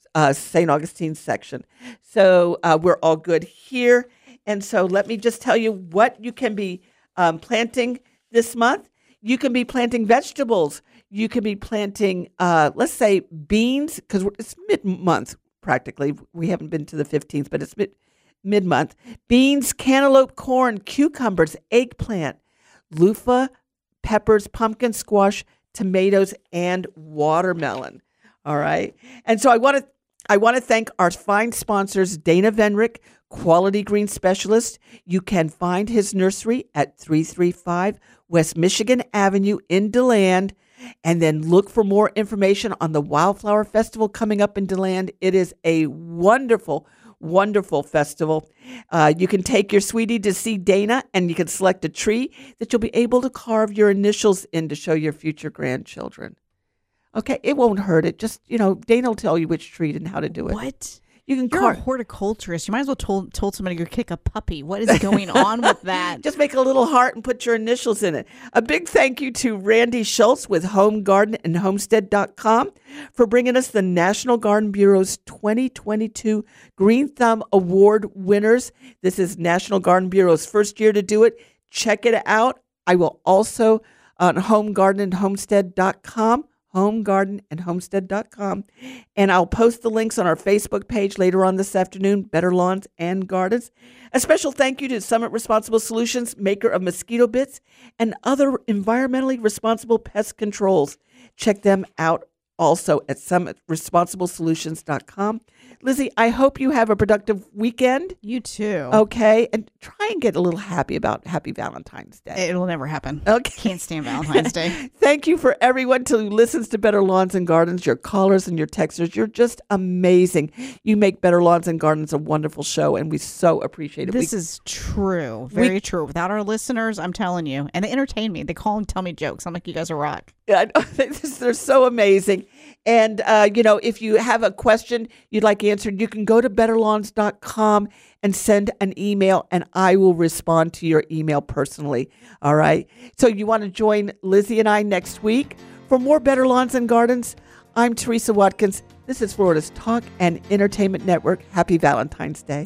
uh, Saint Augustine section. So uh, we're all good here. And so let me just tell you what you can be um, planting this month. You can be planting vegetables. You can be planting, uh, let's say, beans, because it's mid-month practically. We haven't been to the fifteenth, but it's mid, mid-month. Beans, cantaloupe, corn, cucumbers, eggplant, loofah, peppers, pumpkin, squash, tomatoes, and watermelon. All right. And so I want to I want to thank our fine sponsors, Dana Venrick, Quality Green Specialist. You can find his nursery at three thirty-five West Michigan Avenue in DeLand. And then look for more information on the Wildflower Festival coming up in DeLand. It is a wonderful, wonderful festival. Uh, you can take your sweetie to see Dana, and you can select a tree that you'll be able to carve your initials in to show your future grandchildren. Okay, it won't hurt it. Just, you know, Dana will tell you which tree and how to do it. What? You can You're carve. a horticulturist. You might as well told told somebody to kick a puppy. What is going on with that? Just make a little heart and put your initials in it. A big thank you to Randy Schultz with Home Garden and Homestead dot com for bringing us the National Garden Bureau's twenty twenty-two Green Thumb Award winners. This is National Garden Bureau's first year to do it. Check it out. I will also on Home Garden and Homestead dot com. Home Garden and Homestead dot com. And I'll post the links on our Facebook page later on this afternoon, Better Lawns and Gardens. A special thank you to Summit Responsible Solutions, maker of mosquito bits and other environmentally responsible pest controls. Check them out also at summit responsible solutions dot com. Lizzie, I hope you have a productive weekend. You too. Okay. And try and get a little happy about Happy Valentine's Day. It'll never happen. Okay. Can't stand Valentine's Day. Thank you for everyone who listens to Better Lawns and Gardens, your callers and your texters. You're just amazing. You make Better Lawns and Gardens a wonderful show, and we so appreciate it. This we, is true. Very we, true. Without our listeners, I'm telling you. And they entertain me. They call and tell me jokes. I'm like, you guys are rock. Yeah, they're so amazing. And, uh, you know, if you have a question you'd like answered, you can go to better lawns dot com and send an email, and I will respond to your email personally. All right. So you want to join Lizzie and I next week for more Better Lawns and Gardens? I'm Teresa Watkins. This is Florida's Talk and Entertainment Network. Happy Valentine's Day.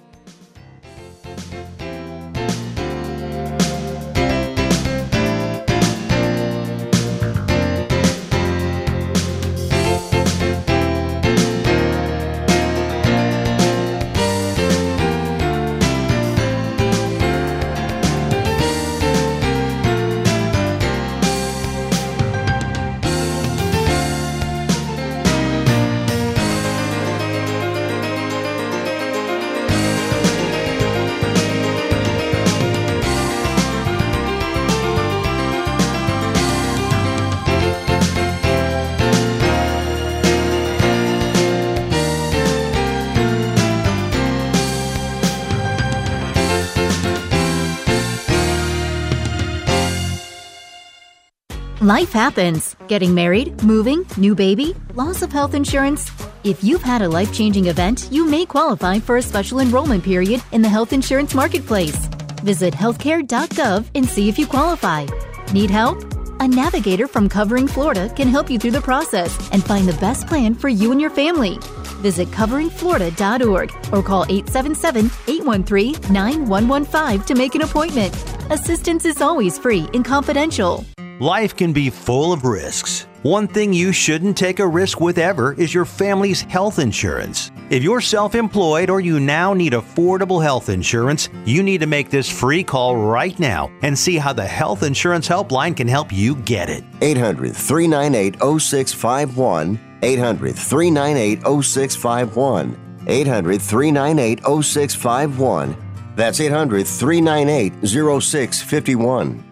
Life happens. Getting married, moving, new baby, loss of health insurance. If you've had a life-changing event, you may qualify for a special enrollment period in the health insurance marketplace. Visit healthcare dot gov and see if you qualify. Need help? A navigator from Covering Florida can help you through the process and find the best plan for you and your family. Visit covering florida dot org or call eight seven seven, eight one three, nine one one five to make an appointment. Assistance is always free and confidential. Life can be full of risks. One thing you shouldn't take a risk with ever is your family's health insurance. If you're self-employed or you now need affordable health insurance, you need to make this free call right now and see how the Health Insurance Helpline can help you get it. eight hundred, three nine eight, oh six five one. eight hundred, three nine eight, oh six five one. eight hundred, three nine eight, oh six five one. That's eight hundred, three nine eight, oh six five one.